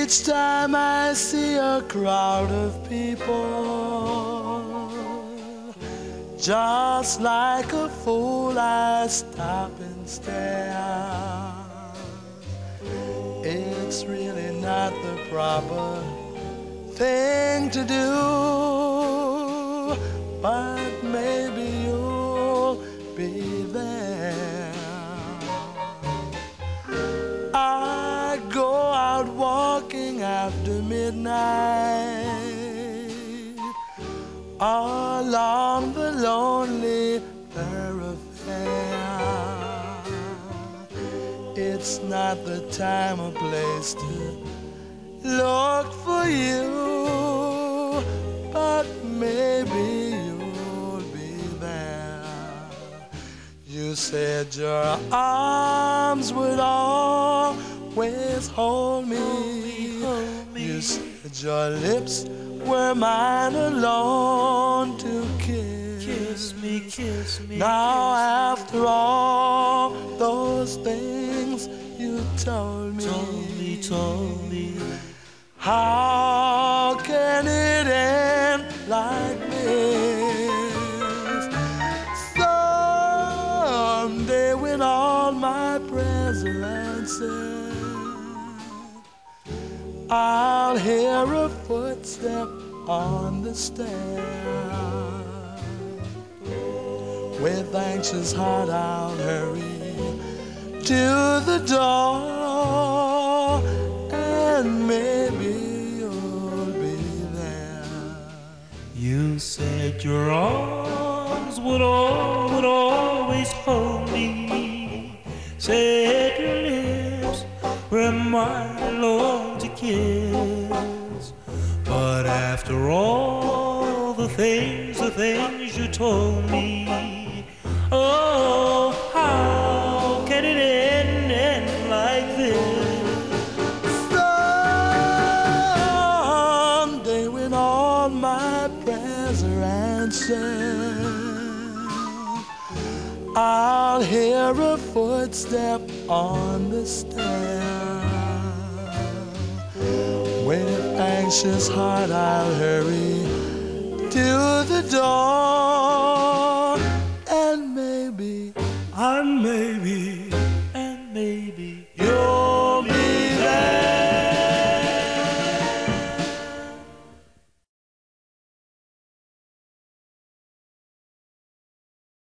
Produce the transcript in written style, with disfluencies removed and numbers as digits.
Each time I see a crowd of people, just like a fool I stop and stare. It's really not the proper thing to do, but maybe you'll be there. I go out walking after midnight along the lonely thoroughfare. It's not the time or place to look for you, but maybe you'll be there. You said your arms would always hold me. You said your lips were mine alone to kiss. Kiss me, kiss me. Now after all those things you told me, told me. How can it end like this? Someday when all my prayers are answered, I'll hear a footstep on the stair. With anxious heart I'll hurry to the door, and maybe you'll be there. You said your arms would always hold me. Said your lips were mine alone to kiss. But after all the things you told me, oh, how can it end like this? Someday when all my prayers are answered, I'll hear a footstep on the stair. With anxious heart I'll hurry to the door,